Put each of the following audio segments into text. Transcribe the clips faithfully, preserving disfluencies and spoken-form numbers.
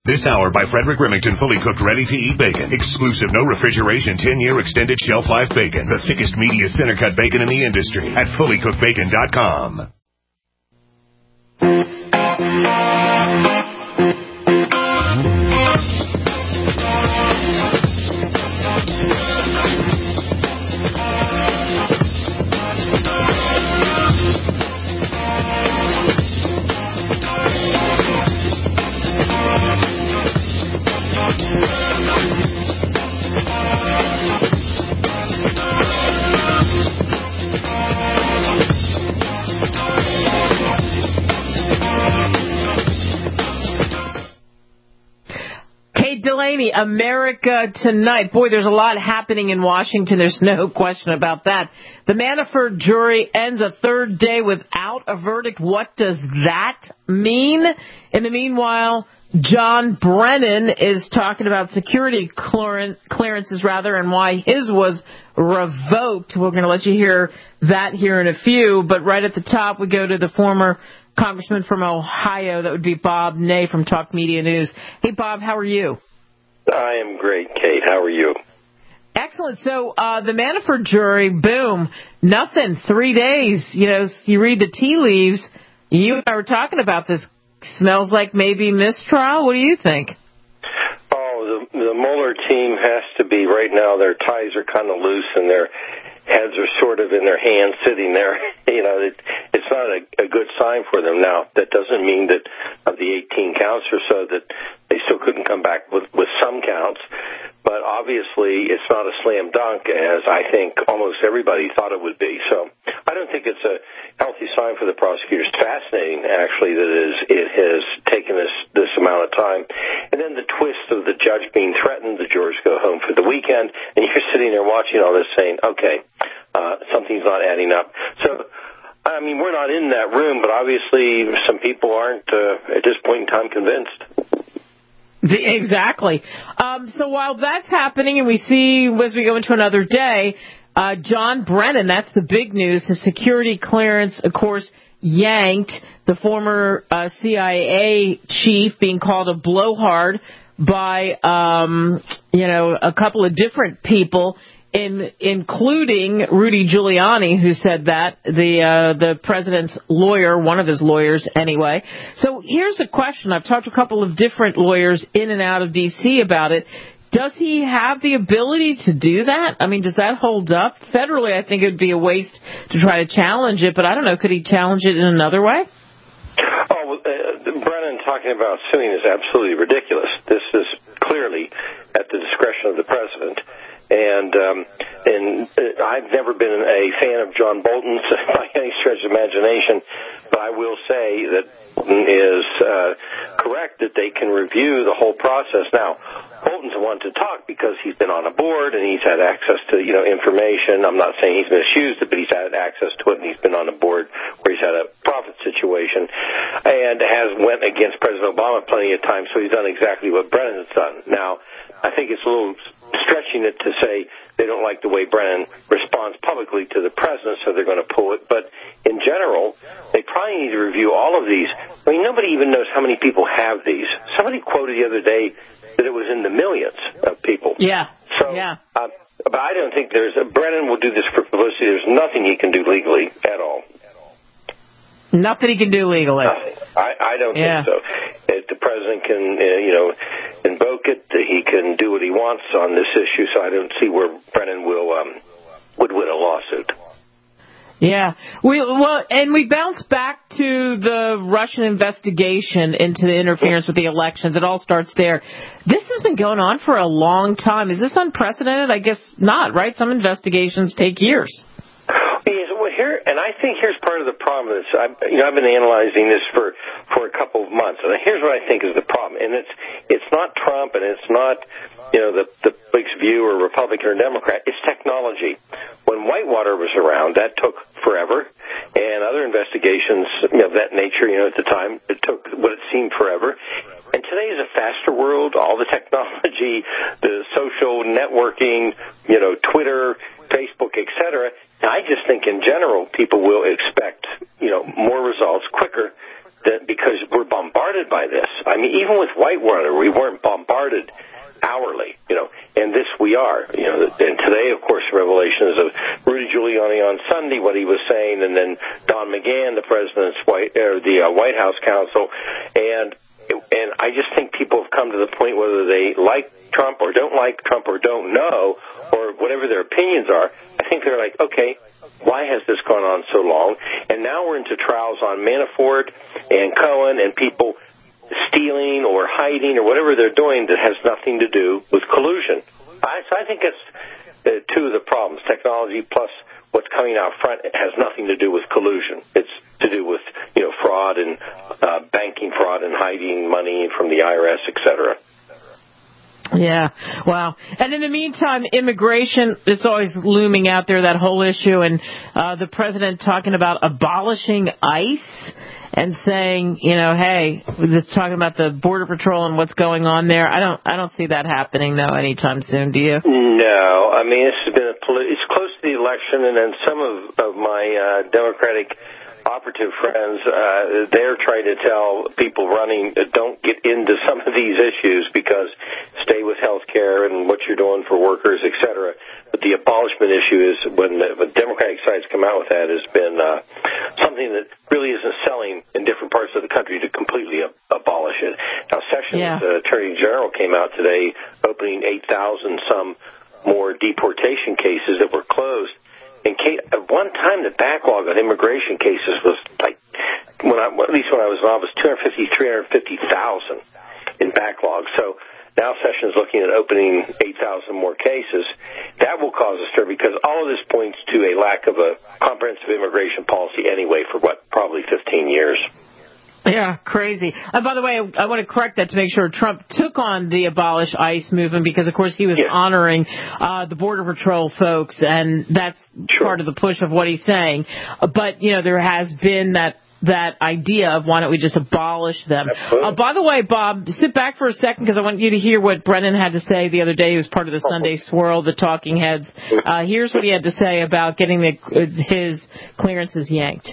This hour by Frederick Remington, fully cooked, ready-to-eat bacon. Exclusive, no refrigeration, ten-year extended shelf life bacon. The thickest, meatiest center-cut bacon in the industry at fully cooked bacon dot com. Delaney, America Tonight. Boy, there's a lot happening in Washington. There's no question about that. The Manafort jury ends a third day without a verdict. What does that mean? In the meanwhile, John Brennan is talking about security clearances, rather, and why his was revoked. We're going to let you hear that here in a few. But right at the top, we go to the former congressman from Ohio. That would be Bob Ney from Talk Media News. Hey, Bob, how are you? I am great, Kate. How are you? Excellent. So uh, the Manafort jury, boom, nothing, three days. You know, you read the tea leaves. You and I were talking about this. Smells like maybe mistrial. What do you think? Oh, the, the Mueller team has to be, right now, their ties are kind of loose and their heads are sort of in their hands sitting there. You know, it, it's not a, a good sign for them. Now, that doesn't mean that of the eighteen counts or so that they still couldn't come back with, with some counts. But obviously, it's not a slam dunk, as I think almost everybody thought it would be. So I don't think it's a healthy sign for the prosecutors. It's fascinating, actually, that it, is, it has taken this, this amount of time. And then the twist of the judge being threatened, the jurors go home for the weekend, and you're sitting there watching all this saying, okay, uh, something's not adding up. So, I mean, we're not in that room, but obviously some people aren't, uh, at this point in time, convinced. Exactly. Um, so while that's happening and we see as we go into another day, uh, John Brennan, that's the big news, his security clearance, of course, yanked. The former uh, C I A chief being called a blowhard by, um, you know, a couple of different people, in, including Rudy Giuliani, who said that, the uh, the president's lawyer, one of his lawyers anyway. So here's the question. I've talked to a couple of different lawyers in and out of D C about it. Does he have the ability to do that? I mean, does that hold up? Federally, I think it would be a waste to try to challenge it, but I don't know. Could he challenge it in another way? Oh, well, uh, Brennan talking about suing is absolutely ridiculous. This is clearly at the discretion of the president. And um, and uh, I've never been a fan of John Bolton's by any stretch of imagination, but I will say that Bolton is uh, correct that they can review the whole process. Now, Bolton's the one to talk because he's been on a board and he's had access to, you know, information. I'm not saying he's misused it, but he's had access to it, and he's been on a board where he's had a profit situation and has went against President Obama plenty of times, so he's done exactly what Brennan's done. Now, I think it's a little stretching it to say they don't like the way Brennan responds publicly to the president, so they're going to pull it. But in general, they probably need to review all of these. I mean, nobody even knows how many people have these. Somebody quoted the other day that it was in the millions of people. Yeah. So, yeah. Uh, but I don't think there's a, Brennan will do this for publicity. There's nothing he can do legally at all. Nothing he can do legally. Nothing. I, I don't yeah. think so. If the president can, uh, you know, invoke it, he can do what he wants on this issue. So I don't see where Brennan will um, would win a lawsuit. Yeah. We well, and we bounce back to the Russian investigation into the interference with the elections. It all starts there. This has been going on for a long time. Is this unprecedented? I guess not, right? Some investigations take years. Yes, well, here, and I think here's part of the problem. Is I've, you know, I've been analyzing this for, for a couple of months, and here's what I think is the problem. And it's it's not Trump, and it's not, you know, the the public's view or Republican or Democrat. It's technology. When Whitewater was around, that took forever, and other investigations, you know, of that nature, you know, at the time, it took what it seemed forever. And today is a faster world. All the technology, the social networking, you know, Twitter, Facebook, et cetera. And I just think in general people will expect, you know, more results quicker that because we're bombarded by this. I mean, even with Whitewater, we weren't bombarded hourly, you know, and this we are, you know, and today, of course, revelations of Rudy Giuliani on Sunday, what he was saying, and then Don McGahn, the president's White, or the uh, White House counsel, and and I just think people have come to the point whether they like Trump or don't like Trump or don't know, or whatever their opinions are, I think they're like, okay, why has this gone on so long? And now we're into trials on Manafort and Cohen and people stealing or hiding or whatever they're doing that has nothing to do with collusion. I, so I think it's uh, two of the problems. Technology plus what's coming out front, it has nothing to do with collusion. It's to do with, you know, fraud and uh, banking fraud and hiding money from the I R S, et cetera. Yeah, wow. And in the meantime, immigration, it's always looming out there, that whole issue, and uh, the president talking about abolishing ICE and saying, you know, hey, it's talking about the Border Patrol and what's going on there. I don't I don't see that happening, though, anytime soon, do you? No. I mean, this has been a poli- it's close to the election, and then some of, of my uh, Democratic operative friends, uh, they're trying to tell people running, uh, don't get into some of these issues because stay with health care and what you're doing for workers, et cetera. But the abolishment issue is, when the, when Democratic sides come out with that, has been uh, something that really isn't selling in different parts of the country to completely ab- abolish it. Now, Sessions, yeah. uh, Attorney General, came out today opening eight thousand some more deportation cases that were closed. And Kate, at one time, the backlog of immigration cases was like, when I, at least when I was in office, two hundred fifty, three hundred fifty thousand in backlog. So now Sessions looking at opening eight thousand more cases. That will cause a stir because all of this points to a lack of a comprehensive immigration policy anyway for, what, probably fifteen years. Yeah, crazy. And by the way, I want to correct that to make sure Trump took on the abolish ICE movement because, of course, he was yeah. honoring uh, the Border Patrol folks, and that's sure. part of the push of what he's saying. But, you know, there has been that that idea of why don't we just abolish them. Uh, by the way, Bob, sit back for a second because I want you to hear what Brennan had to say the other day. He was part of the Sunday Swirl, the Talking Heads. Uh, here's what he had to say about getting the, his clearances yanked.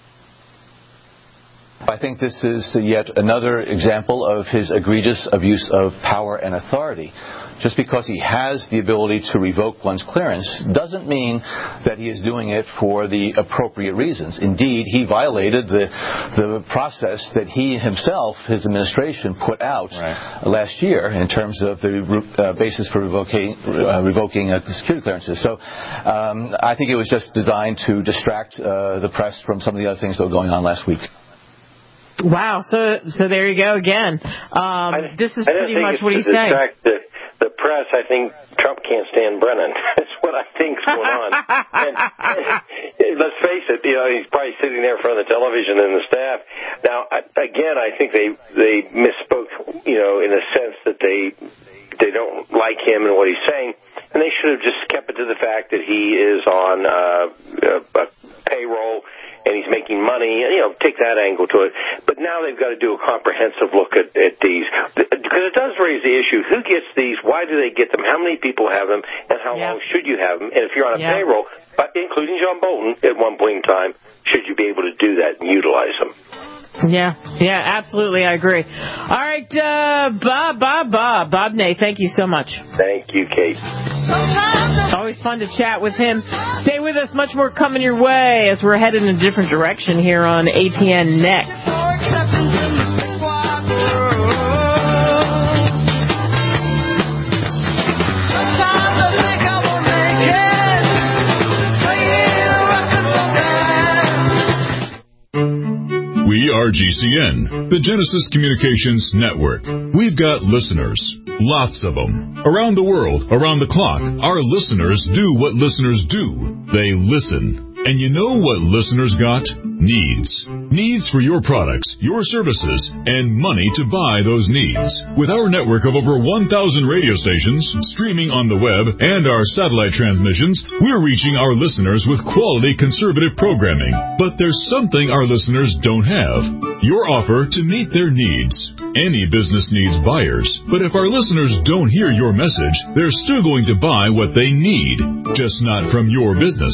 I think this is yet another example of his egregious abuse of power and authority. Just because he has the ability to revoke one's clearance doesn't mean that he is doing it for the appropriate reasons. Indeed, he violated the the process that he himself, his administration, put out right. last year in terms of the uh, basis for revoking, uh, revoking uh, security clearances. So um, I think it was just designed to distract uh, the press from some of the other things that were going on last week. Wow, so so there you go again. Um, I, this is I pretty much what he's to saying. The, the press, I think Trump can't stand Brennan. That's what I think's going on. and, and, let's face it, you know, he's probably sitting there in front of the television and the staff. Now, I, again, I think they they misspoke, you know, in a sense that they they don't like him and what he's saying, and they should have just kept it to the fact that he is on uh, a, a payroll. And he's making money, you know, take that angle to it. But now they've got to do a comprehensive look at, at these. Because it does raise the issue, who gets these, why do they get them, how many people have them, and how yeah. long should you have them? And if you're on a yeah. payroll, including John Bolton at one point in time, should you be able to do that and utilize them? Yeah, yeah, absolutely, I agree. All right, uh, Bob, Bob, Bob, Bob Ney, thank you so much. Thank you, Kate. Always fun to chat with him. Stay with us, much more coming your way as we're headed in a different direction here on A T N next. We are G C N, the Genesis Communications Network. We've got listeners, lots of them. Around the world, around the clock, our listeners do what listeners do. They listen. And you know what listeners got? Needs. Needs for your products, your services, and money to buy those needs. With our network of over one thousand radio stations, streaming on the web, and our satellite transmissions, we're reaching our listeners with quality conservative programming. But there's something our listeners don't have. Your offer to meet their needs. Any business needs buyers, but if our listeners don't hear your message, they're still going to buy what they need, just not from your business.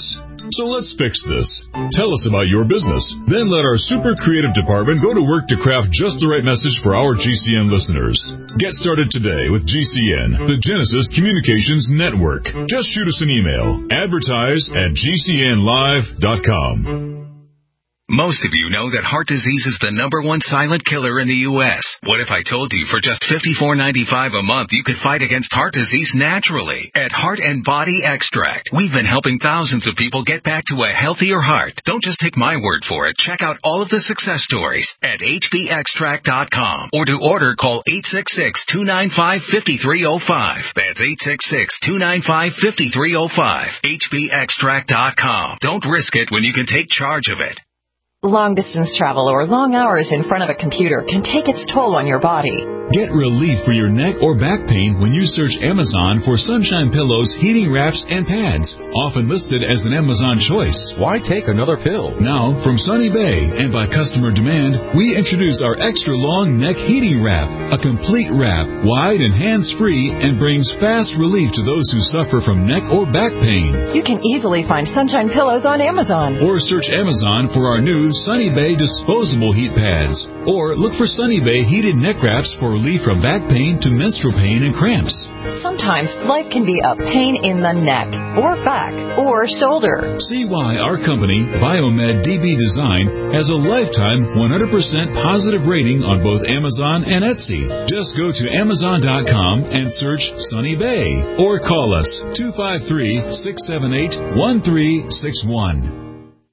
So let's fix this. Tell us about your business. Then let our super creative department go to work to craft just the right message for our G C N listeners. Get started today with G C N, the Genesis Communications Network. Just shoot us an email. Advertise at G C N live dot com. Most of you know that heart disease is the number one silent killer in the U S What if I told you for just fifty-four ninety-five a month you could fight against heart disease naturally? At Heart and Body Extract, we've been helping thousands of people get back to a healthier heart. Don't just take my word for it. Check out all of the success stories at H B extract dot com. Or to order, call eight six six, two nine five, five three zero five. That's eight six six, two nine five, five three zero five. H B extract dot com. Don't risk it when you can take charge of it. Long-distance travel or long hours in front of a computer can take its toll on your body. Get relief for your neck or back pain when you search Amazon for Sunshine Pillows, heating wraps, and pads, often listed as an Amazon choice. Why take another pill? Now, from Sunny Bay and by customer demand, we introduce our extra-long neck heating wrap, a complete wrap, wide and hands-free, and brings fast relief to those who suffer from neck or back pain. You can easily find Sunshine Pillows on Amazon. Or search Amazon for our new Sunny Bay disposable heat pads. Or look for Sunny Bay heated neck wraps for relief from back pain to menstrual pain and cramps. Sometimes life can be a pain in the neck, or back, or shoulder. See why our company, Biomed D B Design, has a lifetime one hundred percent positive rating on both Amazon and Etsy. Just go to Amazon dot com and search Sunny Bay. Or call us two five three, six seven eight, one three six one.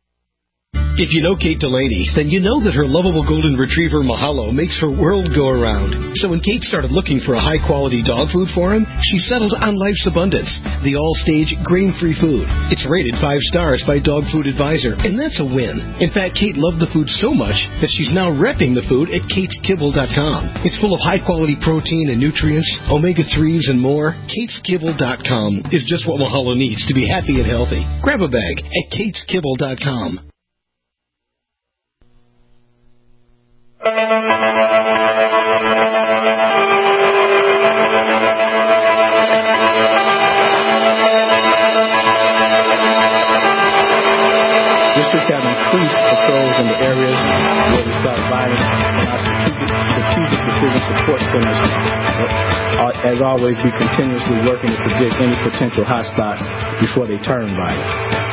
If you know Kate Delaney, then you know that her lovable golden retriever Mahalo makes her world go around. So when Kate started looking for a high-quality dog food for him, she settled on Life's Abundance, the all-stage grain-free food. It's rated five stars by Dog Food Advisor, and that's a win. In fact, Kate loved the food so much that she's now repping the food at Kates Kibble dot com. It's full of high-quality protein and nutrients, omega threes, and more. Kates Kibble dot com is just what Mahalo needs to be happy and healthy. Grab a bag at Kates Kibble dot com. Mister have increased patrols in the areas where we saw violence, and our strategic, strategic decision support centers, uh, as always, be continuously working to predict any potential hotspots before they turn violent.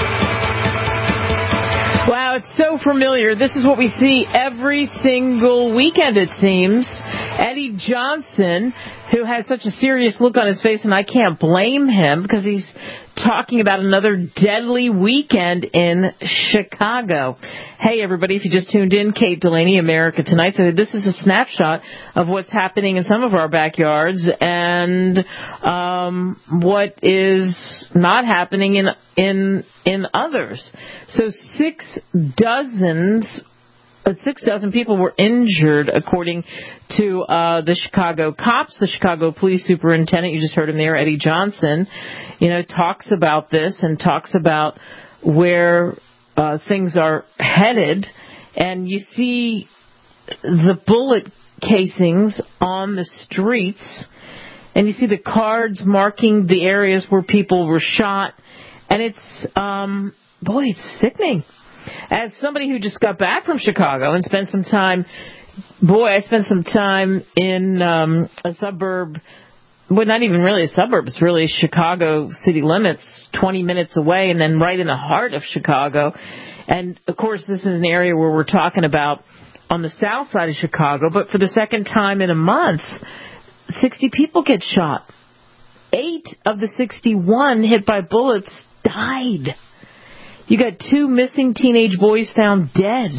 Wow, it's so familiar. This is what we see every single weekend, it seems. Eddie Johnson, who has such a serious look on his face, and I can't blame him because he's talking about another deadly weekend in Chicago. Hey, everybody, if you just tuned in, Kate Delaney, America Tonight. So this is a snapshot of what's happening in some of our backyards and um, what is not happening in in in others. So six dozens Uh, six dozen people were injured, according to uh, the Chicago cops. The Chicago police superintendent, you just heard him there, Eddie Johnson, you know, talks about this and talks about where uh, things are headed. And you see the bullet casings on the streets, and you see the cards marking the areas where people were shot. And it's, um, boy, it's sickening. As somebody who just got back from Chicago and spent some time, boy, I spent some time in um, a suburb, well, not even really a suburb, it's really Chicago city limits, twenty minutes away, and then right in the heart of Chicago. And, of course, this is an area where we're talking about on the south side of Chicago, but for the second time in a month, sixty people get shot. Eight of the sixty-one hit by bullets died. You got two missing teenage boys found dead.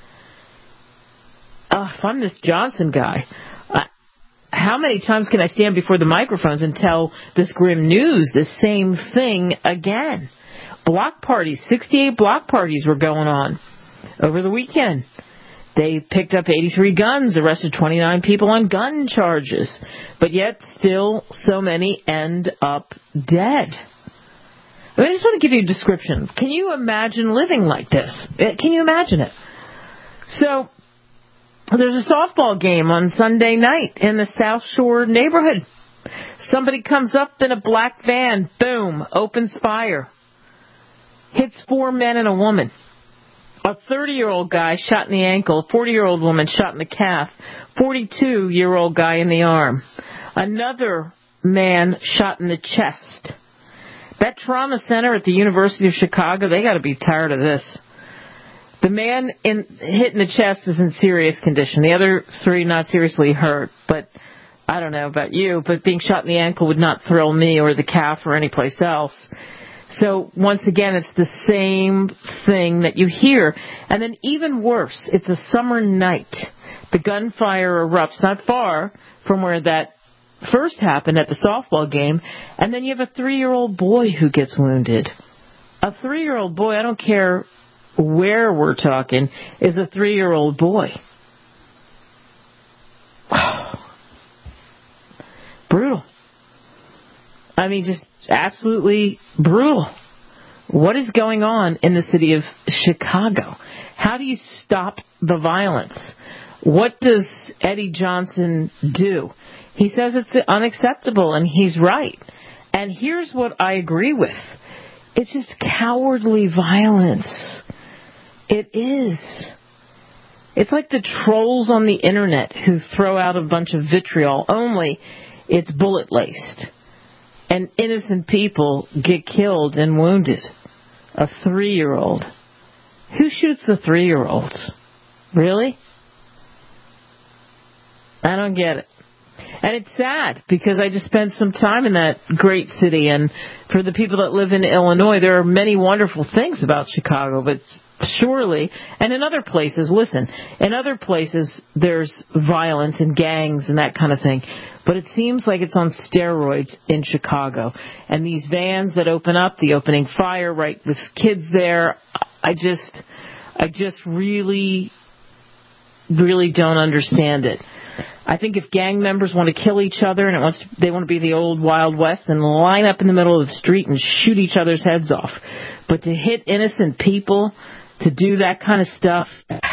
Uh, if I'm this Johnson guy, uh, how many times can I stand before the microphones and tell this grim news the same thing again? Block parties, sixty-eight block parties were going on over the weekend. They picked up eighty-three guns, arrested twenty-nine people on gun charges, but yet still so many end up dead. I just want to give you a description. Can you imagine living like this? Can you imagine it? So, there's a softball game on Sunday night in the South Shore neighborhood. Somebody comes up in a black van, boom, opens fire. hits four men and a woman. A thirty-year-old guy shot in the ankle, a forty-year-old woman shot in the calf, forty-two-year-old guy in the arm. Another man shot in the chest. That trauma center at the University of Chicago, they got to be tired of this. The man in, hit in the chest is in serious condition. The other three not seriously hurt, but I don't know about you, but being shot in the ankle would not thrill me or the calf or any place else. So once again, it's the same thing that you hear. And then even worse, it's a summer night. The gunfire erupts not far from where that first happened at the softball game. And then you have a three-year-old boy who gets wounded. A three-year-old boy, I don't care where we're talking, is a three-year-old boy. Brutal. I mean, just absolutely brutal. What is going on in the city of Chicago? How do you stop the violence? What does Eddie Johnson do? He says it's unacceptable, and he's right. And here's what I agree with. It's just cowardly violence. It is. It's like the trolls on the internet who throw out a bunch of vitriol, only it's bullet-laced. And innocent people get killed and wounded. A three-year-old. Who shoots the three-year-olds? Really? I don't get it. And it's sad because I just spent some time in that great city. And for the people that live in Illinois, there are many wonderful things about Chicago. But surely, and in other places, listen, in other places there's violence and gangs and that kind of thing. But it seems like it's on steroids in Chicago. And these vans that open up, the opening fire, right, with kids there, I just, I just really, really don't understand it. I think if gang members want to kill each other and it wants to, they want to be the old Wild West, then line up in the middle of the street and shoot each other's heads off. But to hit innocent people, to do that kind of stuff,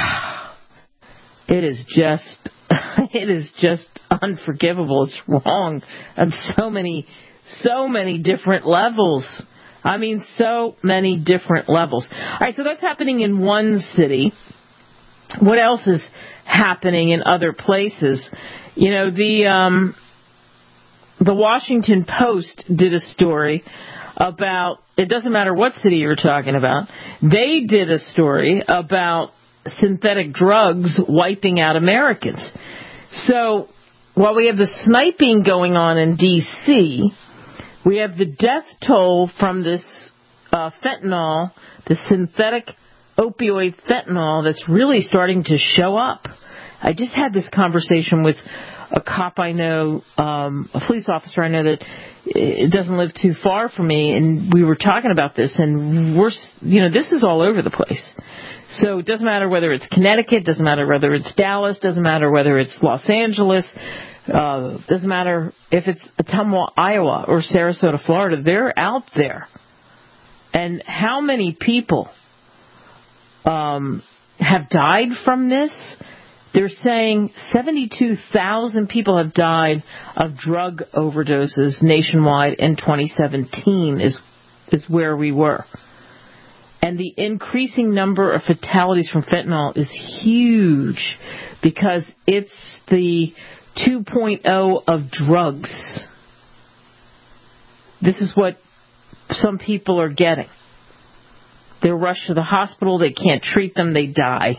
it is just, it is just unforgivable. It's wrong on so many, so many different levels. I mean, so many different levels. All right, so that's happening in one city. What else is happening in other places? You know, the um, the Washington Post did a story about, it doesn't matter what city you're talking about, they did a story about synthetic drugs wiping out Americans. So while we have the sniping going on in D C, we have the death toll from this uh, fentanyl, the synthetic opioid fentanyl that's really starting to show up. I just had this conversation with a cop I know, um, a police officer I know that it doesn't live too far from me, and we were talking about this, and we're, you know, this is all over the place. So it doesn't matter whether it's Connecticut, doesn't matter whether it's Dallas, doesn't matter whether it's Los Angeles, uh, doesn't matter if it's Ottumwa, Iowa, or Sarasota, Florida. They're out there. And how many people um, have died from this? They're saying seventy-two thousand people have died of drug overdoses nationwide in twenty seventeen is is where we were. And the increasing number of fatalities from fentanyl is huge because it's the two point oh of drugs. This is what some people are getting. They're rushed to the hospital, they can't treat them, they die.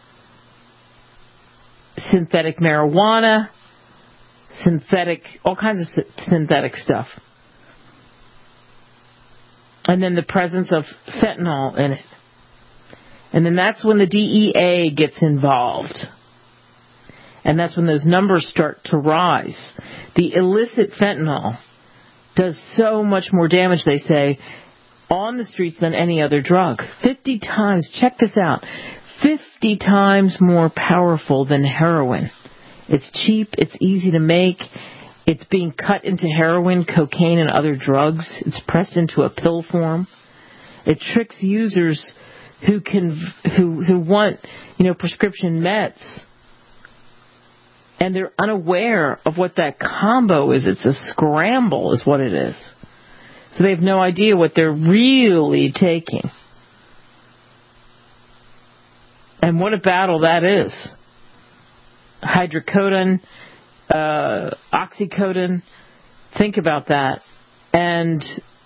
Synthetic marijuana, synthetic, all kinds of synthetic stuff. And then the presence of fentanyl in it. And then that's when the D E A gets involved. And that's when those numbers start to rise. The illicit fentanyl does so much more damage, they say, on the streets than any other drug. fifty times, check this out, fifty times more powerful than heroin. It's cheap, it's easy to make, it's being cut into heroin, cocaine, and other drugs. It's pressed into a pill form. It tricks users who can, who who want, you know, prescription meds, and they're unaware of what that combo is. It's a scramble, is what it is. So they have no idea what they're really taking. And what a battle that is. Hydrocodone, uh, oxycodone, think about that. And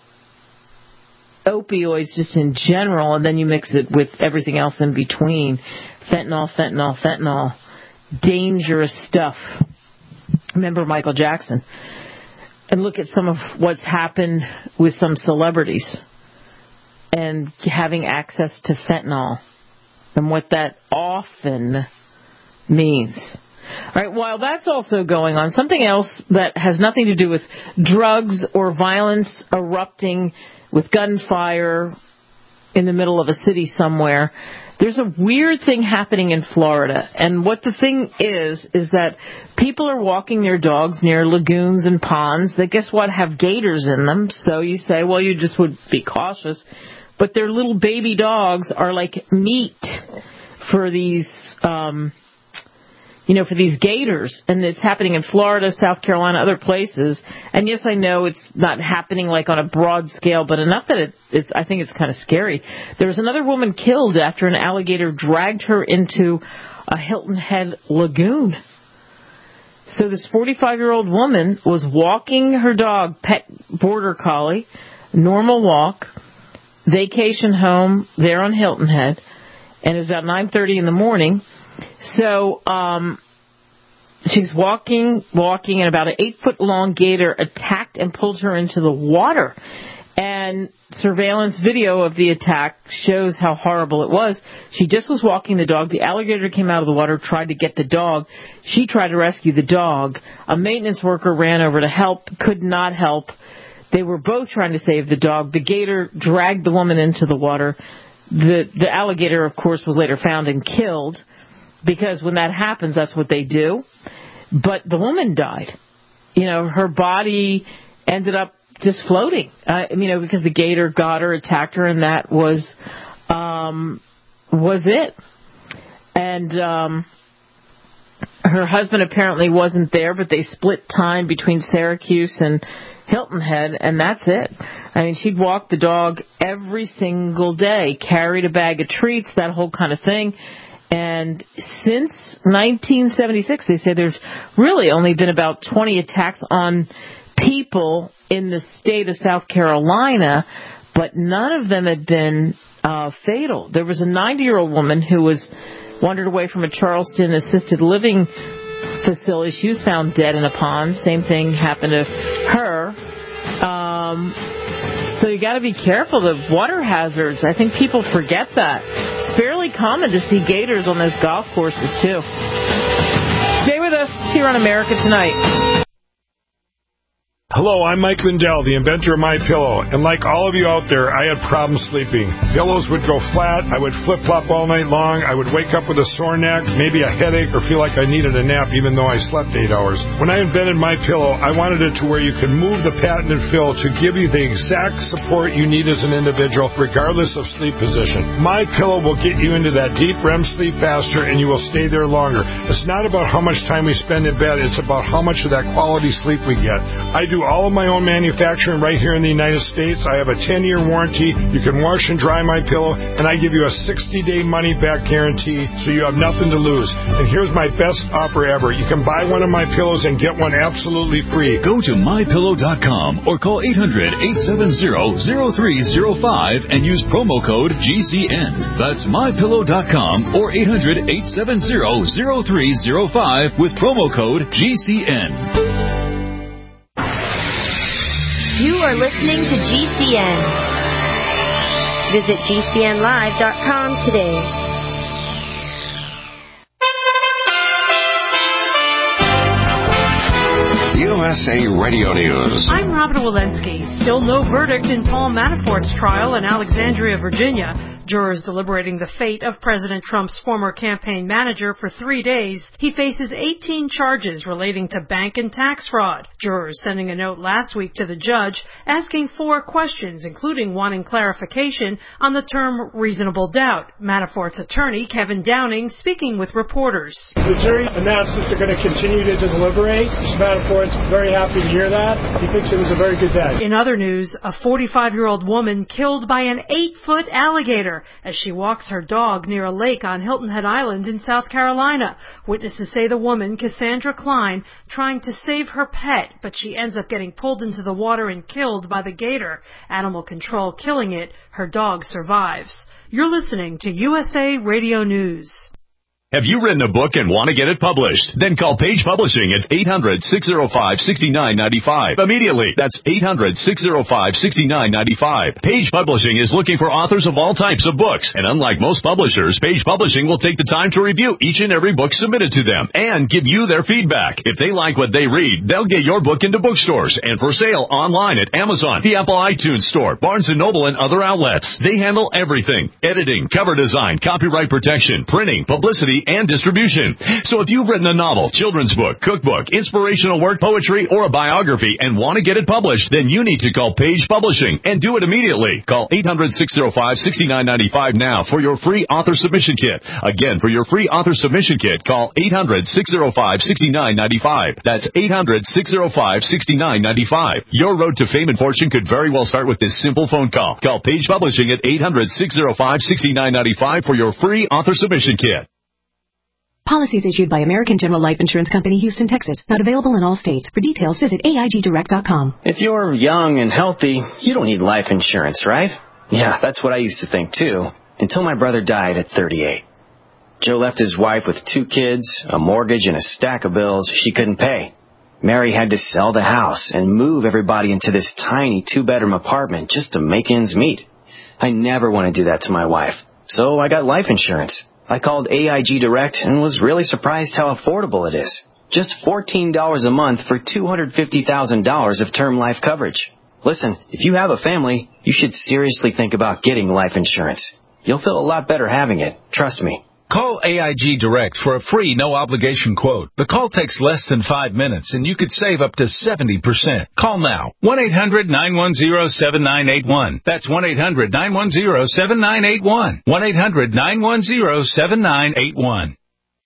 opioids just in general, and then you mix it with everything else in between. Fentanyl, fentanyl, fentanyl. Dangerous stuff. Remember Michael Jackson. And look at some of what's happened with some celebrities and having access to fentanyl and what that often means. All right, while that's also going on, something else that has nothing to do with drugs or violence erupting with gunfire in the middle of a city somewhere, there's a weird thing happening in Florida. And what the thing is, is that people are walking their dogs near lagoons and ponds that, guess what, have gators in them. So you say, well, you just would be cautious. But their little baby dogs are like meat for these, um, you know, for these gators. And it's happening in Florida, South Carolina, other places. And yes, I know it's not happening like on a broad scale, but enough that it, it's, I think it's kind of scary. There was another woman killed after an alligator dragged her into a Hilton Head lagoon. So this forty-five-year-old woman was walking her dog, pet border collie, normal walk, vacation home there on Hilton Head, and it was about nine thirty in the morning. So um, she's walking, walking, and about an eight-foot-long gator attacked and pulled her into the water. And surveillance video of the attack shows how horrible it was. She just was walking the dog. The alligator came out of the water, tried to get the dog. She tried to rescue the dog. A maintenance worker ran over to help, could not help. They were both trying to save the dog. The gator dragged the woman into the water. The, the alligator, of course, was later found and killed, because when that happens, that's what they do. But the woman died. You know, her body ended up just floating, uh, you know, because the gator got her, attacked her, and that was um, was it. And um, her husband apparently wasn't there, but they split time between Syracuse and Hilton Head, and that's it. I mean, she'd walk the dog every single day, carried a bag of treats, that whole kind of thing. And since nineteen seventy-six, they say there's really only been about twenty attacks on people in the state of South Carolina, but none of them had been uh, fatal. There was a ninety-year-old woman who was wandered away from a Charleston assisted living facility. She was found dead in a pond. Same thing happened to her. Um, so you got to be careful of water hazards. I think people forget that. It's fairly common to see gators on those golf courses, too. Stay with us here on America Tonight. Hello, I'm Mike Lindell, the inventor of MyPillow, and like all of you out there, I had problems sleeping. Pillows would go flat, I would flip-flop all night long, I would wake up with a sore neck, maybe a headache, or feel like I needed a nap even though I slept eight hours. When I invented MyPillow, I wanted it to where you could move the patented fill to give you the exact support you need as an individual, regardless of sleep position. MyPillow will get you into that deep R E M sleep faster, and you will stay there longer. It's not about how much time we spend in bed, it's about how much of that quality sleep we get. I do all of my own manufacturing right here in the United States. I have a ten-year warranty. You can wash and dry my pillow, and I give you a sixty-day money-back guarantee, so you have nothing to lose. And here's my best offer ever. You can buy one of my pillows and get one absolutely free. Go to my pillow dot com or call eight hundred, eight seven zero, zero three zero five and use promo code G C N. That's my pillow dot com or eight hundred, eight seven zero, zero three zero five with promo code G C N. You are listening to G C N. Visit G C N live dot com today. U S A Radio News. I'm Robin Walensky. Still no verdict in Paul Manafort's trial in Alexandria, Virginia. Jurors deliberating the fate of President Trump's former campaign manager for three days. He faces eighteen charges relating to bank and tax fraud. Jurors sending a note last week to the judge asking four questions, including wanting clarification on the term reasonable doubt. Manafort's attorney, Kevin Downing, speaking with reporters. The jury announced that they're going to continue to deliberate. Manafort's very happy to hear that. He thinks it was a very good day. In other news, a forty-five-year-old woman killed by an eight-foot alligator. gator as she walks her dog near a lake on Hilton Head Island in South Carolina. Witnesses say the woman, Cassandra Klein, trying to save her pet, but she ends up getting pulled into the water and killed by the gator. Animal control killing it. Her dog survives. You're listening to U S A Radio News. Have you written a book and want to get it published? Then call Page Publishing at eight hundred, six oh five, six nine nine five. Immediately. That's eight hundred, six oh five, six nine nine five. Page Publishing is looking for authors of all types of books. And unlike most publishers, Page Publishing will take the time to review each and every book submitted to them and give you their feedback. If they like what they read, they'll get your book into bookstores and for sale online at Amazon, the Apple iTunes Store, Barnes and Noble, and other outlets. They handle everything: editing, cover design, copyright protection, printing, publicity, and distribution. So if you've written a novel, children's book, cookbook, inspirational work, poetry, or a biography and want to get it published, then you need to call Page Publishing and do it immediately. Call eight hundred, six oh five, six nine nine five now for your free author submission kit. Again, for your free author submission kit, call eight hundred, six oh five, six nine nine five. That's eight hundred, six oh five, six nine nine five. Your road to fame and fortune could very well start with this simple phone call. Call Page Publishing at eight hundred, six oh five, six nine nine five for your free author submission kit. Policies issued by American General Life Insurance Company, Houston, Texas. Not available in all states. For details, visit A I G direct dot com. If you're young and healthy, you don't need life insurance, right? Yeah, that's what I used to think, too, until my brother died at thirty-eight. Joe left his wife with two kids, a mortgage, and a stack of bills she couldn't pay. Mary had to sell the house and move everybody into this tiny two-bedroom apartment just to make ends meet. I never want to do that to my wife, so I got life insurance. I called A I G Direct and was really surprised how affordable it is. Just fourteen dollars a month for two hundred fifty thousand dollars of term life coverage. Listen, if you have a family, you should seriously think about getting life insurance. You'll feel a lot better having it. Trust me. Call A I G Direct for a free, no-obligation quote. The call takes less than five minutes, and you could save up to seventy percent. Call now. one eight hundred, nine one zero, seven nine eight one. That's one eight hundred, nine one zero, seven nine eight one. one eight hundred, nine one zero, seven nine eight one.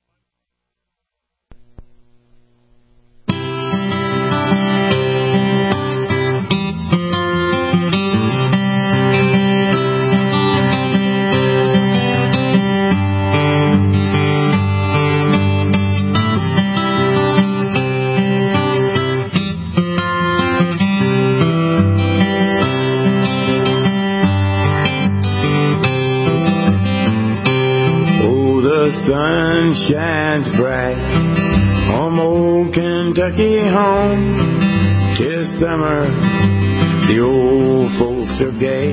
Sun shines bright on old Kentucky home. 'Tis summer, the old folks are gay.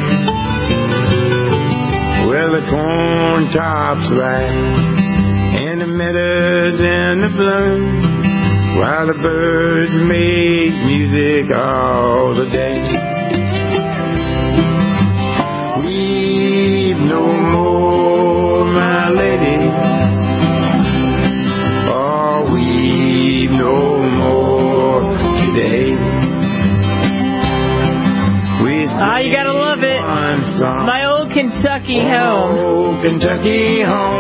Well, the corn tops lie and the meadows in the bloom, while the birds make music all the day. Weep no more, my lady, oh, weep no more today. Ah, you gotta love it. My old Kentucky home. Old Kentucky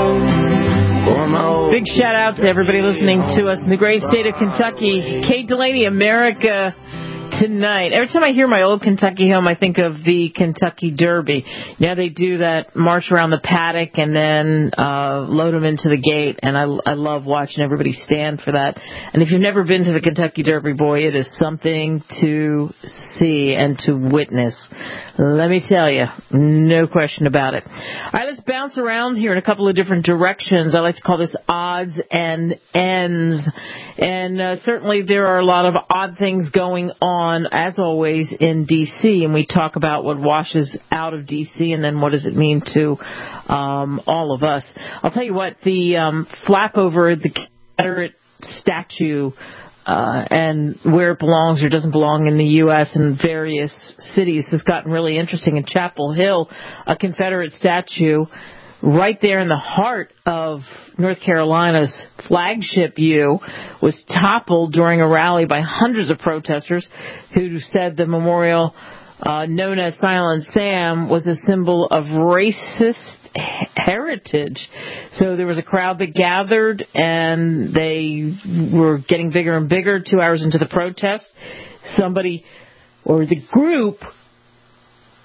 home. Big shout out to everybody listening to us in the great state of Kentucky. Kate Delaney, America Tonight. Every time I hear my old Kentucky home, I think of the Kentucky Derby. Yeah, they do that march around the paddock and then uh, load them into the gate, and I, I love watching everybody stand for that. And if you've never been to the Kentucky Derby, boy, it is something to see and to witness. Let me tell you, no question about it. All right, let's bounce around here in a couple of different directions. I like to call this odds and ends. And uh, certainly there are a lot of odd things going on, as always, in D C, and we talk about what washes out of D C and then what does it mean to um, all of us. I'll tell you what, the um, flap over the Confederate statue uh, and where it belongs or doesn't belong in the U S and various cities has gotten really interesting. In Chapel Hill, a Confederate statue right there in the heart of North Carolina's flagship U was toppled during a rally by hundreds of protesters who said the memorial, uh, known as Silent Sam, was a symbol of racist heritage. So there was a crowd that gathered, and they were getting bigger and bigger. Two hours into the protest, somebody or the group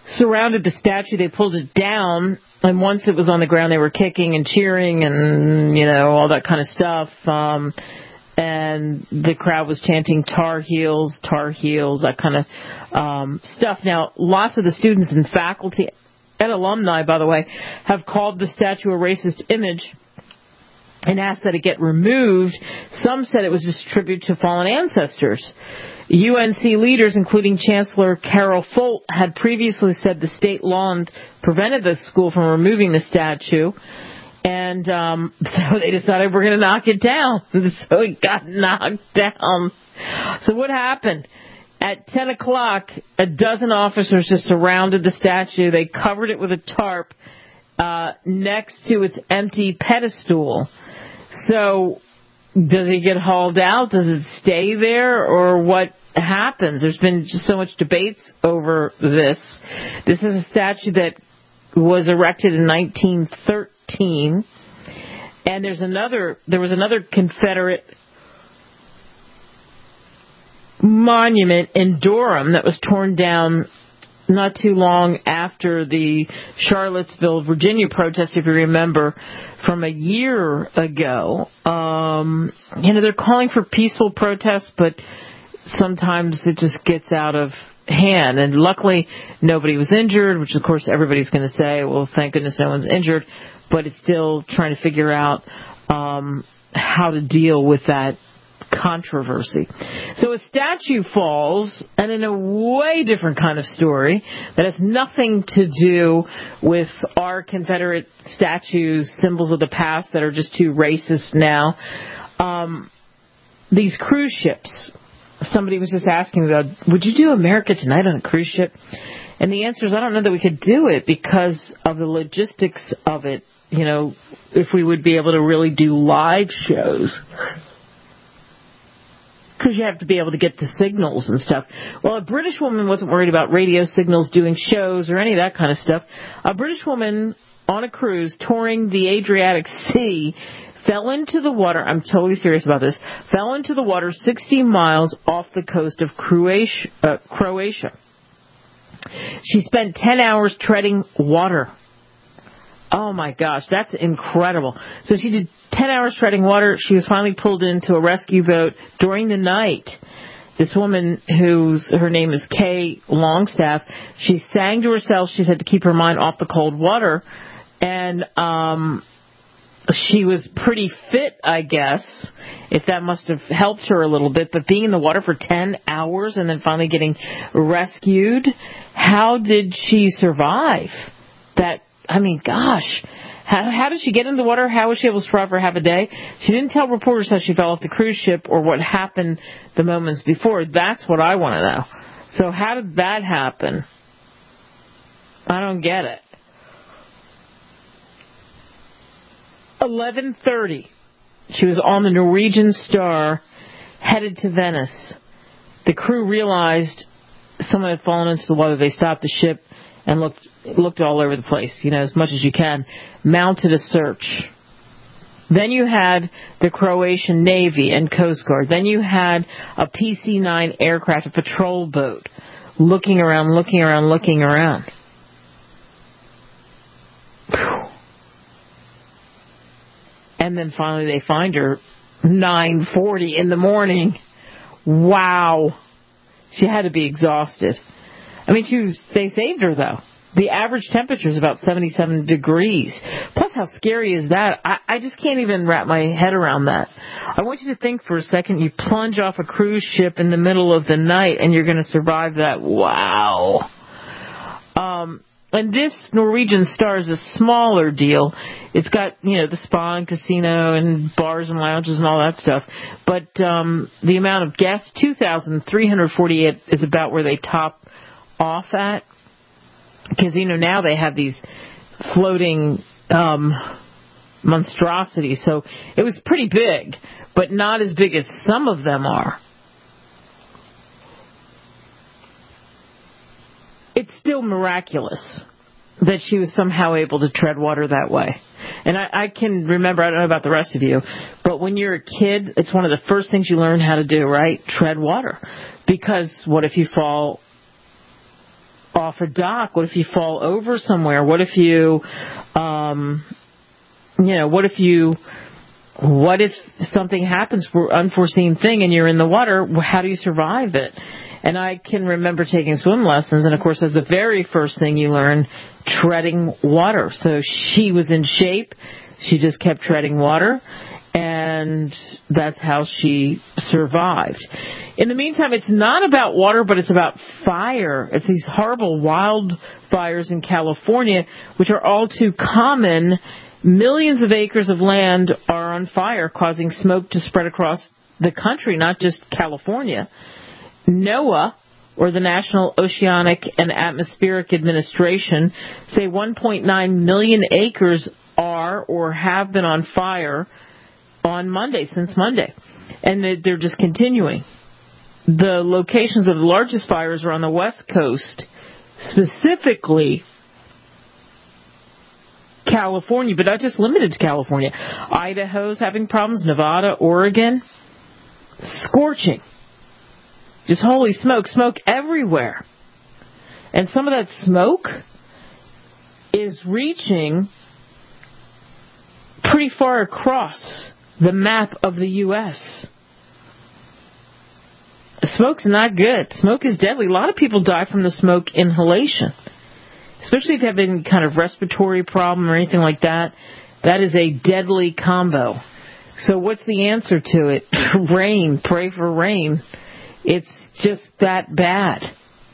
surrounded the statue. They pulled it down, and once it was on the ground, they were kicking and cheering and, you know, all that kind of stuff. Um, and the crowd was chanting Tar Heels, Tar Heels, that kind of um, stuff. Now, lots of the students and faculty and alumni, by the way, have called the statue a racist image and asked that it get removed. Some said it was just a tribute to fallen ancestors. U N C leaders, including Chancellor Carol Folt, had previously said the state law prevented the school from removing the statue. And um, so they decided we're going to knock it down. So it got knocked down. So what happened? At ten o'clock, a dozen officers just surrounded the statue. They covered it with a tarp uh, next to its empty pedestal. So does it get hauled out? Does it stay there? Or what happens? There's been just so much debates over this. This is a statue that was erected in nineteen thirteen. And there's another, there was another Confederate monument in Durham that was torn down not too long after the Charlottesville, Virginia protest, if you remember, from a year ago. Um, you know, they're calling for peaceful protests, but sometimes it just gets out of hand. And luckily, nobody was injured, which, of course, everybody's going to say, well, thank goodness no one's injured. But it's still trying to figure out um, how to deal with that controversy. So a statue falls, and in a way different kind of story that has nothing to do with our Confederate statues, symbols of the past that are just too racist now. Um, these cruise ships. Somebody was just asking me about, would you do America Tonight on a cruise ship? And the answer is, I don't know that we could do it because of the logistics of it. You know, if we would be able to really do live shows. Because you have to be able to get the signals and stuff. Well, a British woman wasn't worried about radio signals, doing shows, or any of that kind of stuff. A British woman on a cruise touring the Adriatic Sea fell into the water. I'm totally serious about this. Fell into the water sixty miles off the coast of Croatia. Uh, Croatia. She spent ten hours treading water. Oh, my gosh, that's incredible. So she did ten hours treading water. She was finally pulled into a rescue boat during the night. This woman, whose her name is Kay Longstaff, she sang to herself, she said, to keep her mind off the cold water. And um, she was pretty fit, I guess, if that must have helped her a little bit. But being in the water for ten hours and then finally getting rescued, how did she survive that? I mean, gosh, how, how did she get in the water? How was she able to survive for half a day? She didn't tell reporters how she fell off the cruise ship or what happened the moments before. That's what I want to know. So how did that happen? I don't get it. eleven thirty. She was on the Norwegian Star, headed to Venice. The crew realized someone had fallen into the water. They stopped the ship and looked looked all over the place, you know, as much as you can, mounted a search. Then you had the Croatian Navy and Coast Guard. Then you had a P C nine aircraft, a patrol boat, looking around, looking around, looking around. Whew. And then finally they find her nine forty in the morning. Wow. She had to be exhausted. I mean, she was, they saved her, though. The average temperature is about seventy-seven degrees. Plus, how scary is that? I, I just can't even wrap my head around that. I want you to think for a second. You plunge off a cruise ship in the middle of the night, and you're going to survive that. Wow. Um, and this Norwegian Star is a smaller deal. It's got, you know, the spa and casino and bars and lounges and all that stuff. But um, the amount of guests, two thousand three hundred forty-eight, is about where they top off at, because you know now they have these floating um, monstrosities, so it was pretty big, but not as big as some of them are. It's still miraculous that she was somehow able to tread water that way. And I, I can remember, I don't know about the rest of you, but when you're a kid, it's one of the first things you learn how to do, right? Tread water. Because what if you fall off a dock? What if you fall over somewhere? What if you, um, you know, what if you, what if something happens, for unforeseen thing, and you're in the water? How do you survive it? And I can remember taking swim lessons, and of course, that's the very first thing you learn, treading water. So she was in shape. She just kept treading water, and that's how she survived. In the meantime, it's not about water, but it's about fire. It's these horrible wildfires in California, which are all too common. Millions of acres of land are on fire, causing smoke to spread across the country, not just California. NOAA, or the National Oceanic and Atmospheric Administration, say one point nine million acres are or have been on fire on Monday, since Monday. And they're just continuing. The locations of the largest fires are on the West Coast, specifically California, but not just limited to California. Idaho's having problems, Nevada, Oregon. Scorching. Just holy smoke, smoke everywhere. And some of that smoke is reaching pretty far across the map of the U S Smoke's not good. Smoke is deadly. A lot of people die from the smoke inhalation, especially if you have any kind of respiratory problem or anything like that. That is a deadly combo. So what's the answer to it? Rain. Pray for rain. It's just that bad.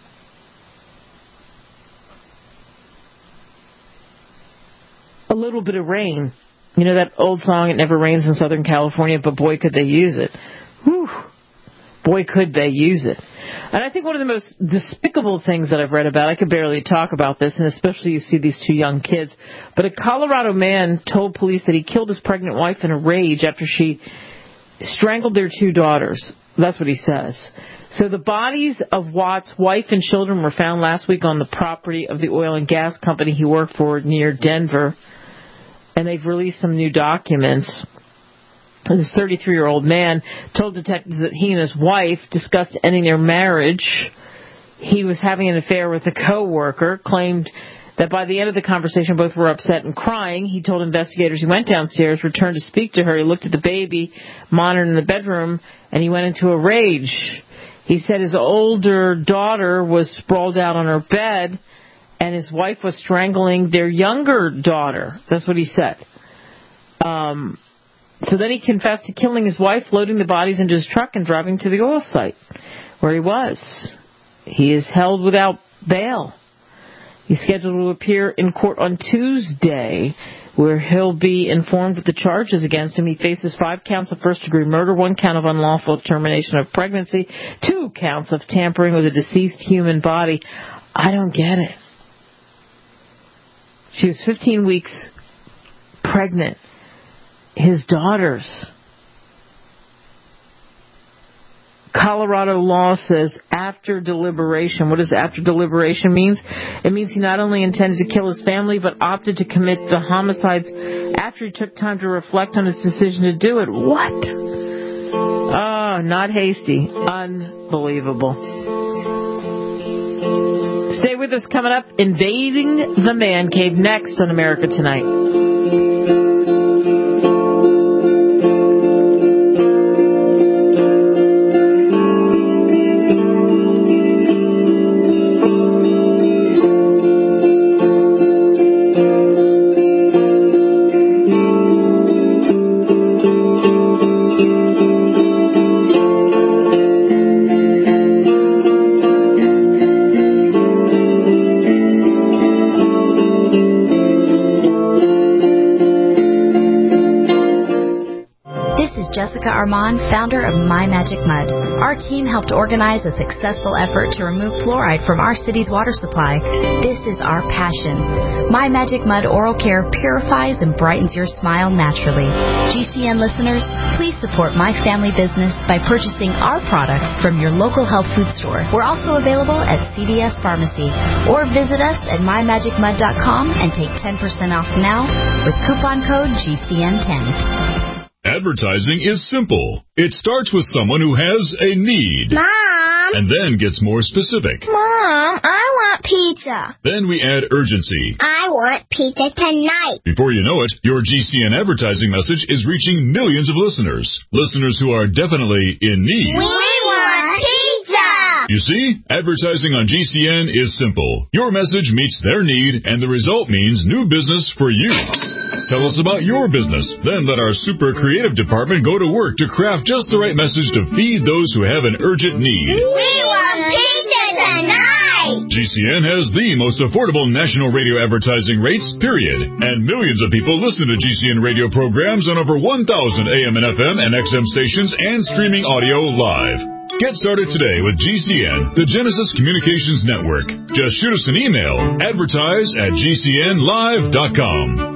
A little bit of rain. You know that old song, It Never Rains in Southern California, but boy, could they use it. Whew. Boy, could they use it. And I think one of the most despicable things that I've read about, I could barely talk about this, and especially you see these two young kids, but a Colorado man told police that he killed his pregnant wife in a rage after she strangled their two daughters. That's what he says. So the bodies of Watt's wife and children were found last week on the property of the oil and gas company he worked for near Denver, and they've released some new documents. This thirty-three-year-old man told detectives that he and his wife discussed ending their marriage. He was having an affair with a co-worker, claimed that by the end of the conversation, both were upset and crying. He told investigators he went downstairs, returned to speak to her. He looked at the baby monitor in the bedroom, and he went into a rage. He said his older daughter was sprawled out on her bed, and his wife was strangling their younger daughter. That's what he said. Um, so then he confessed to killing his wife, loading the bodies into his truck, and driving to the oil site where he was. He is held without bail. He's scheduled to appear in court on Tuesday, where he'll be informed of the charges against him. He faces five counts of first-degree murder, one count of unlawful termination of pregnancy, two counts of tampering with a deceased human body. I don't get it. She was fifteen weeks pregnant. His daughters. Colorado law says after deliberation. What does after deliberation means? It means he not only intended to kill his family, but opted to commit the homicides after he took time to reflect on his decision to do it. What? Oh, not hasty. Unbelievable. Stay with us. Coming up, Invading the Man Cave next on America Tonight. Jessica Armand, founder of My Magic Mud. Our team helped organize a successful effort to remove fluoride from our city's water supply. This is our passion. My Magic Mud Oral Care purifies and brightens your smile naturally. G C N listeners, please support my family business by purchasing our products from your local health food store. We're also available at C V S Pharmacy, or visit us at my magic mud dot com and take ten percent off now with coupon code G C N ten. Advertising is simple. It starts with someone who has a need. Mom! And then gets more specific. Mom, I want want pizza. Then we add urgency. I want pizza tonight. Before you know it, your G C N advertising message is reaching millions of listeners. Listeners who are definitely in need. We want pizza! You see, advertising on G C N is simple. Your message meets their need, and the result means new business for you. Tell us about your business. Then let our super creative department go to work to craft just the right message to feed those who have an urgent need. We want pizza tonight! G C N has the most affordable national radio advertising rates, period. And millions of people listen to G C N radio programs on over one thousand A M and F M and X M stations and streaming audio live. Get started today with G C N, the Genesis Communications Network. Just shoot us an email, advertise at G C N live dot com.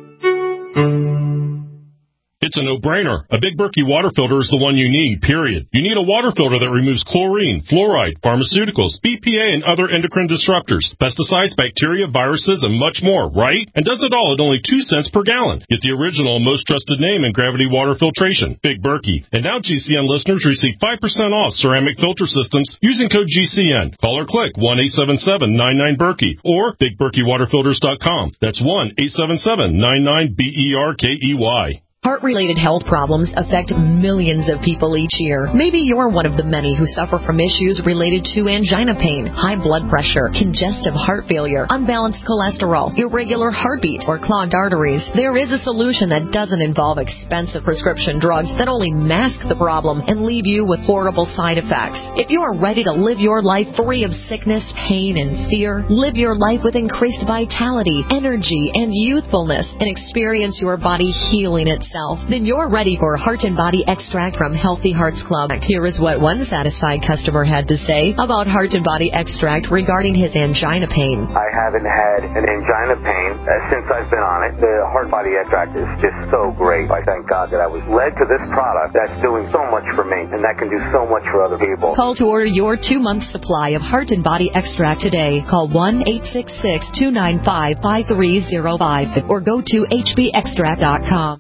It's a no-brainer. A Big Berkey water filter is the one you need, period. You need a water filter that removes chlorine, fluoride, pharmaceuticals, B P A, and other endocrine disruptors, pesticides, bacteria, viruses, and much more, right? And does it all at only two cents per gallon. Get the original and most trusted name in gravity water filtration, Big Berkey. And now G C N listeners receive five percent off ceramic filter systems using code G C N. Call or click one eight seven seven nine nine Berkey or big berkey water filters dot com. That's one eight seven seven nine nine B E R K E Y. Heart-related health problems affect millions of people each year. Maybe you're one of the many who suffer from issues related to angina pain, high blood pressure, congestive heart failure, unbalanced cholesterol, irregular heartbeat, or clogged arteries. There is a solution that doesn't involve expensive prescription drugs that only mask the problem and leave you with horrible side effects. If you are ready to live your life free of sickness, pain, and fear, live your life with increased vitality, energy, and youthfulness, and experience your body healing itself, then you're ready for Heart and Body Extract from Healthy Hearts Club. Here is what one satisfied customer had to say about Heart and Body Extract regarding his angina pain. I haven't had an angina pain uh, since I've been on it. The Heart Body Extract is just so great. I thank God that I was led to this product that's doing so much for me and that can do so much for other people. Call to order your two-month supply of Heart and Body Extract today. Call one eight six six two nine five five three zero five or go to H B extract dot com.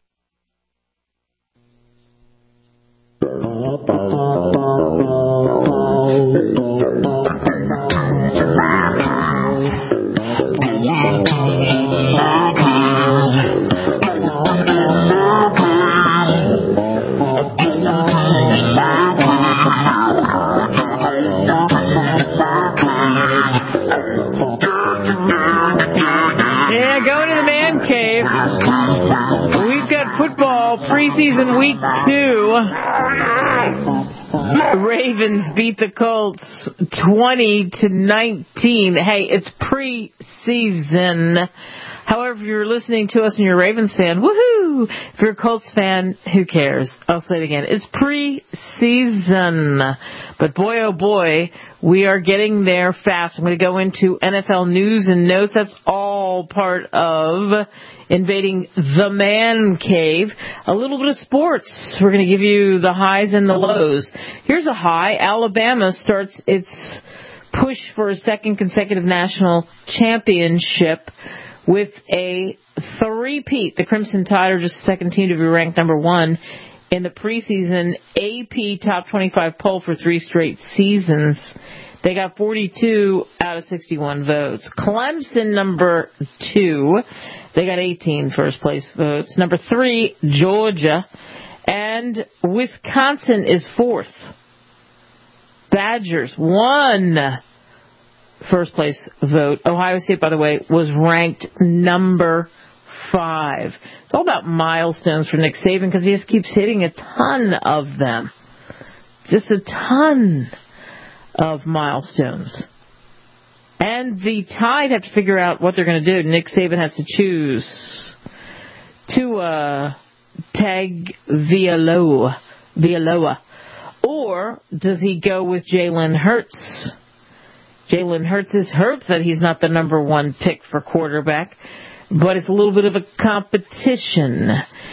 Yeah, going to the man cave. We've got football preseason week two. Ravens beat the Colts twenty to nineteen. Hey, it's preseason. However, if you're listening to us and you're a Ravens fan, woohoo! If you're a Colts fan, who cares? I'll say it again. It's preseason. But boy, oh boy, we are getting there fast. I'm going to go into N F L news and notes. That's all part of invading the man cave. A little bit of sports. We're going to give you the highs and the lows. Here's a high. Alabama starts its push for a second consecutive national championship with a three-peat. The Crimson Tide are just the second team to be ranked number one in the preseason A P Top twenty-five poll for three straight seasons. They got forty-two out of sixty-one votes. Clemson, number two. They got eighteen first place votes. Number three, Georgia. And Wisconsin is fourth. Badgers, one first place vote. Ohio State, by the way, was ranked number five. It's all about milestones for Nick Saban because he just keeps hitting a ton of them. Just a ton of milestones. And the Tide have to figure out what they're going to do. Nick Saban has to choose to uh, tag Vialoa, Vialoa. Or does he go with Jalen Hurts? Jalen Hurts is hurt that he's not the number one pick for quarterback, but it's a little bit of a competition.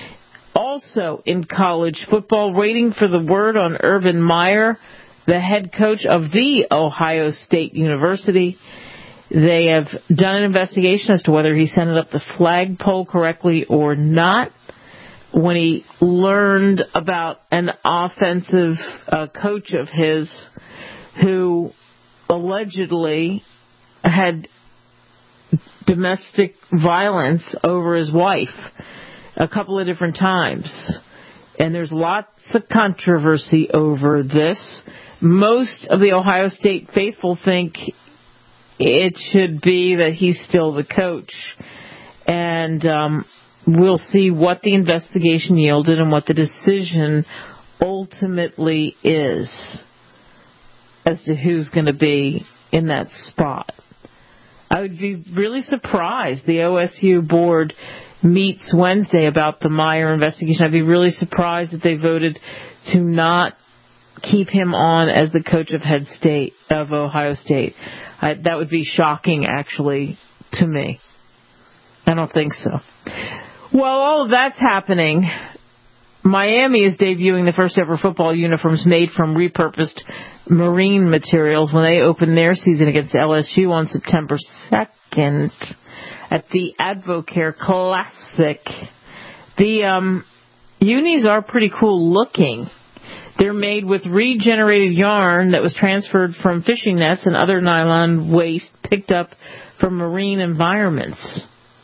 Also in college football, waiting for the word on Urban Meyer, the head coach of the Ohio State University. They have done an investigation as to whether he sent it up the flagpole correctly or not. When he learned about an offensive uh, coach of his who allegedly had domestic violence over his wife a couple of different times. And there's lots of controversy over this. Most of the Ohio State faithful think it should be that he's still the coach. And um, we'll see what the investigation yielded and what the decision ultimately is as to who's going to be in that spot. I would be really surprised. The O S U board meets Wednesday about the Meyer investigation. I'd be really surprised if they voted to not keep him on as the coach of head state of Ohio State. I, that would be shocking, actually, to me. I don't think so. While all of that's happening, Miami is debuting the first ever football uniforms made from repurposed marine materials when they open their season against L S U on September second at the Advocare Classic. The um, unis are pretty cool looking. They're made with regenerated yarn that was transferred from fishing nets and other nylon waste picked up from marine environments.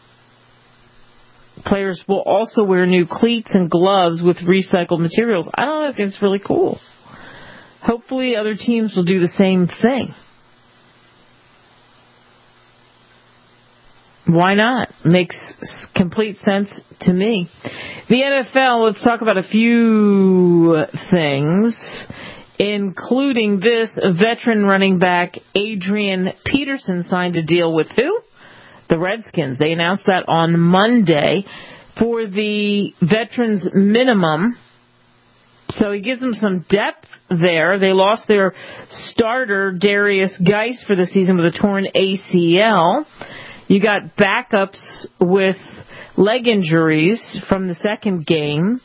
Players will also wear new cleats and gloves with recycled materials. I don't know, I think it's really cool. Hopefully other teams will do the same thing. Why not? Makes complete sense to me. The N F L, let's talk about a few things, including this. Veteran running back Adrian Peterson signed a deal with who? The Redskins. They announced that on Monday for the veterans minimum. So he gives them some depth there. They lost their starter, Darius Geis, for the season with a torn A C L. You got backups with leg injuries from the second game.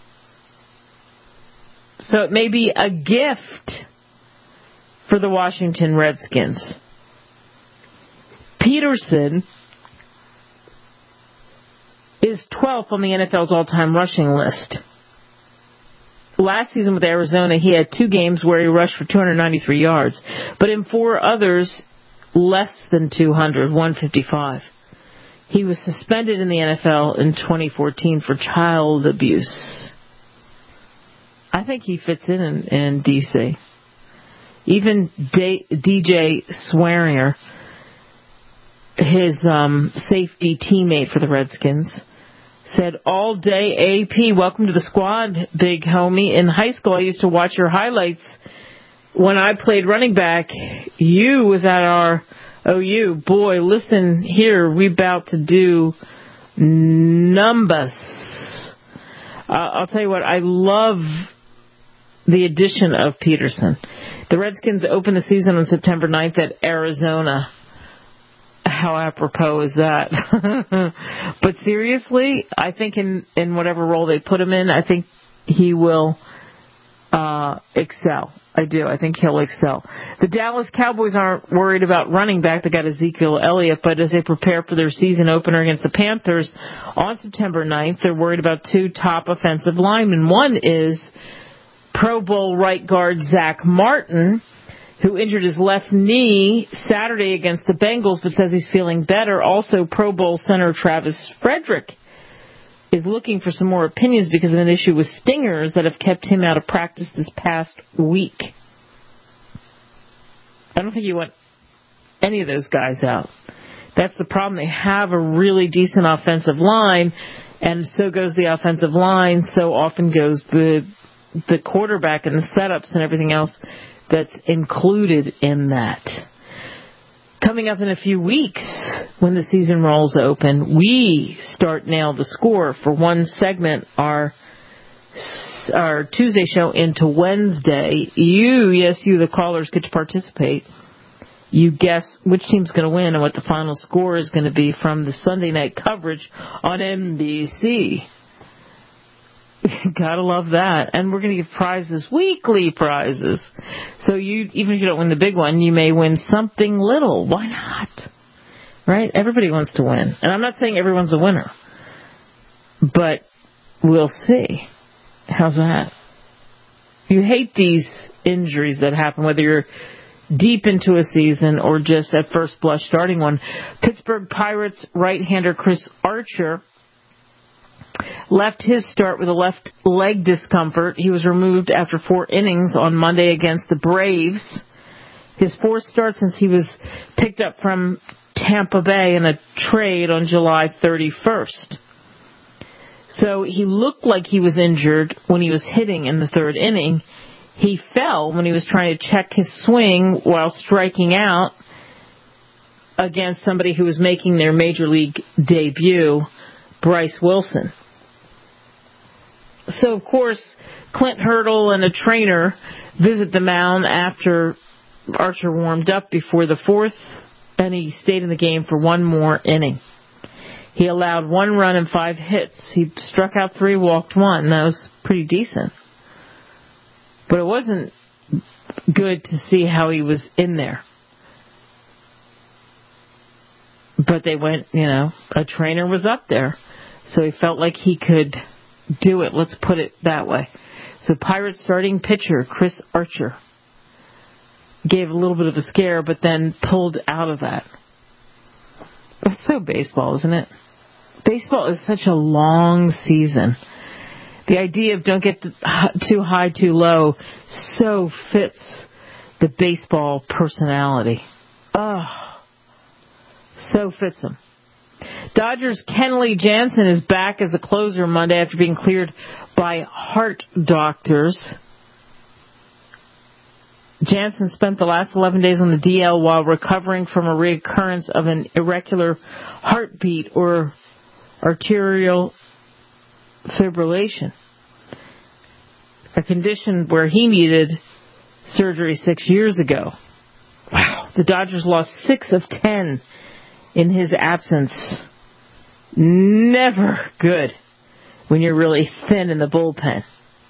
So it may be a gift for the Washington Redskins. Peterson is twelfth on the N F L's all-time rushing list. Last season with Arizona, he had two games where he rushed for two hundred ninety-three yards. But in four others, less than two hundred, one fifty-five. He was suspended in the N F L in twenty fourteen for child abuse. I think he fits in in, in D C. Even D- DJ Swearinger, his um, safety teammate for the Redskins, said, all day A P, welcome to the squad, big homie. In high school, I used to watch your highlights. When I played running back, you was at our O U. Boy, listen here, we about to do numbers. Uh, I'll tell you what, I love the addition of Peterson. The Redskins open the season on September ninth at Arizona. How apropos is that? But seriously, I think in, in whatever role they put him in, I think he will uh, excel. I do. I think he'll excel. The Dallas Cowboys aren't worried about running back. They got Ezekiel Elliott, but as they prepare for their season opener against the Panthers on September ninth, they're worried about two top offensive linemen. One is Pro Bowl right guard Zach Martin, who injured his left knee Saturday against the Bengals, but says he's feeling better. Also, Pro Bowl center Travis Frederick is looking for some more opinions because of an issue with stingers that have kept him out of practice this past week. I don't think you want any of those guys out. That's the problem. They have a really decent offensive line, and so goes the offensive line, so often goes the the quarterback and the setups and everything else that's included in that. Coming up in a few weeks, when the season rolls open, we start Nail the Score for one segment, our our Tuesday show into Wednesday. You, yes, you, the callers, get to participate. You guess which team's going to win and what the final score is going to be from the Sunday night coverage on N B C. Gotta love that. And we're going to give prizes, weekly prizes. So you, even if you don't win the big one, you may win something little. Why not? Right? Everybody wants to win. And I'm not saying everyone's a winner. But we'll see. How's that? You hate these injuries that happen, whether you're deep into a season or just at first blush starting one. Pittsburgh Pirates right-hander Chris Archer left his start with a left leg discomfort. He was removed after four innings on Monday against the Braves. His fourth start since he was picked up from Tampa Bay in a trade on July thirty-first. So he looked like he was injured when he was hitting in the third inning. He fell when he was trying to check his swing while striking out against somebody who was making their major league debut, Bryce Wilson. So, of course, Clint Hurdle and a trainer visit the mound after Archer warmed up before the fourth, and he stayed in the game for one more inning. He allowed one run and five hits. He struck out three, walked one. That was pretty decent. But it wasn't good to see how he was in there. But they went, you know, a trainer was up there. So he felt like he could do it. Let's put it that way. So Pirates starting pitcher Chris Archer gave a little bit of a scare, but then pulled out of that. It's so baseball, isn't it? Baseball is such a long season. The idea of don't get too high, too low so fits the baseball personality. Oh, so fits them. Dodgers' Kenley Jansen is back as a closer Monday after being cleared by heart doctors. Jansen spent the last eleven days on the D L while recovering from a reoccurrence of an irregular heartbeat or arterial fibrillation, a condition where he needed surgery six years ago. Wow. The Dodgers lost six of ten in his absence. Never good when you're really thin in the bullpen.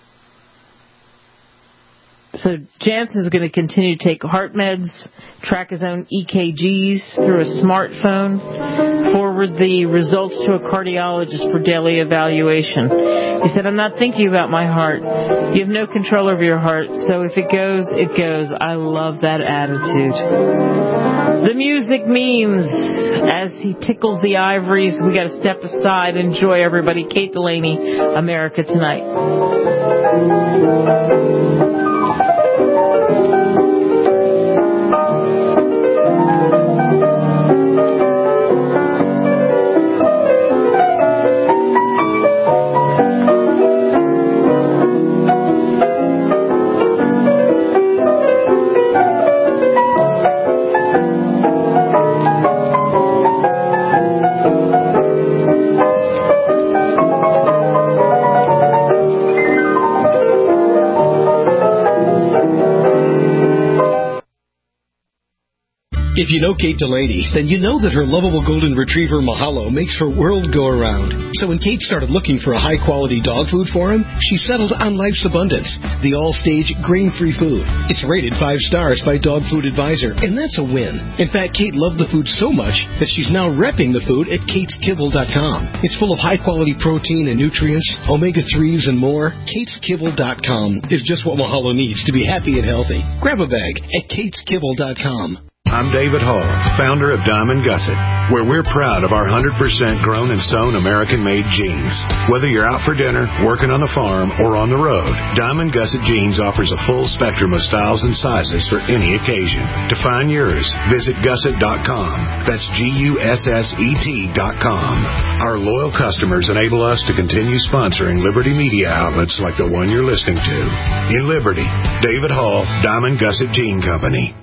So Jansen's going to continue to take heart meds, track his own E K Gs through a smartphone, forward the results to a cardiologist for daily evaluation. He said, I'm not thinking about my heart. You have no control over your heart, so if it goes, it goes. I love that attitude. The music means, as he tickles the ivories, we got to step aside. Enjoy, everybody. Kate Delaney, America Tonight. If you know Kate Delaney, then you know that her lovable golden retriever Mahalo makes her world go around. So when Kate started looking for a high-quality dog food for him, she settled on Life's Abundance, the all-stage grain-free food. It's rated five stars by Dog Food Advisor, and that's a win. In fact, Kate loved the food so much that she's now repping the food at kates kibble dot com. It's full of high-quality protein and nutrients, omega threes, and more. kates kibble dot com is just what Mahalo needs to be happy and healthy. Grab a bag at kates kibble dot com. I'm David Hall, founder of Diamond Gusset, where we're proud of our one hundred percent grown and sewn American-made jeans. Whether you're out for dinner, working on the farm, or on the road, Diamond Gusset Jeans offers a full spectrum of styles and sizes for any occasion. To find yours, visit gusset dot com. That's G U S S E T dot com. Our loyal customers enable us to continue sponsoring Liberty media outlets like the one you're listening to. In Liberty, David Hall, Diamond Gusset Jean Company.